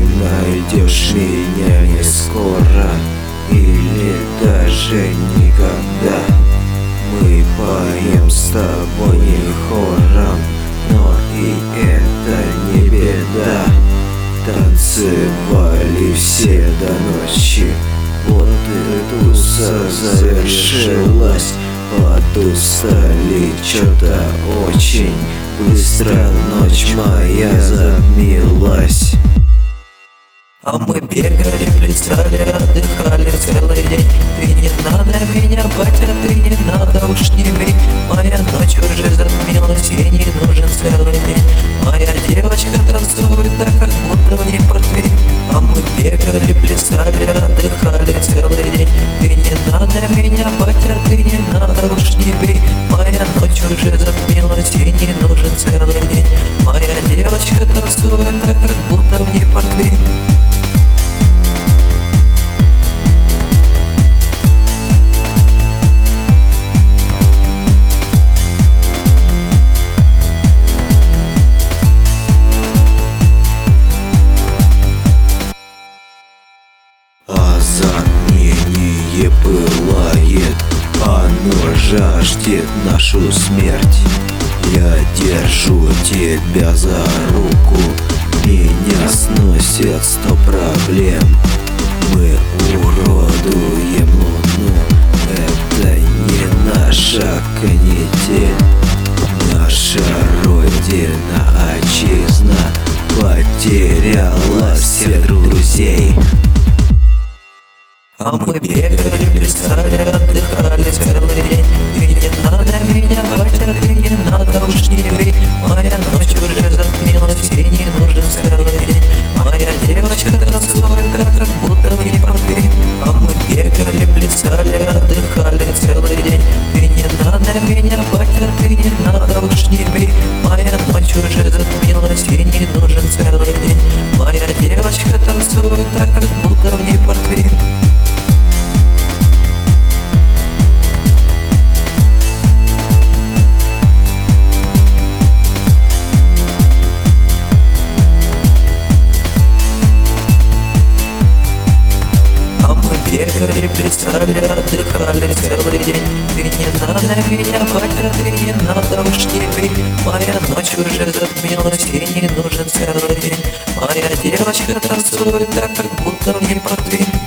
найдешь меня не скоро или даже никогда. Мы поем с тобой не хором, но и это не беда. Танцевали все до ночи, вот и туса завершилась. Подустали чё-то очень быстро, ночь моя затмилась. А мы бегали, плясали, отдыхали целый день. Ты не надо меня, батя, ты не надо, уж не бей. Моя ночь уже затмилась, ей не нужен целый день. Моя девочка танцует так, как будто в ней портвейн. А мы бегали, плясали, отдыхали целый день. Ты не надо меня, батя, ты не надо, уж не бей. Моя ночь уже затмилась, ей не нужен целый день. Моя девочка танцует так, как будто в ней портвейн. А затмение пылает, оно жаждет нашу смерть. Я держу тебя за руку, меня сносят 100 проблем. Мы уродуем луну, это не наша канитель. Наша родина, отчизна, потеряла всех друзей. А мы бегали, плясали, отдыхали целый день. Ты не надо меня, батя, ты не надо, уж не бей. Моя ночь уже затмилась, ей не нужен целый день. Моя девочка танцует так, как будто в ней портвейн. А мы бегали, плясали, отдыхали целый день. Ты не надо меня, батя, ты не надо, уж не бей. Моя ночь уже затмилась, ей не нужен целый день. Моя девочка танцует так, как будто в ней портвейн. Бегали, плясали, отдыхали целый день. Ты не надо меня, батя, ты не надо, уж не бей. Моя ночь уже затмилась, ей не нужен целый день. Моя девочка танцует так, как будто в ней портвейн.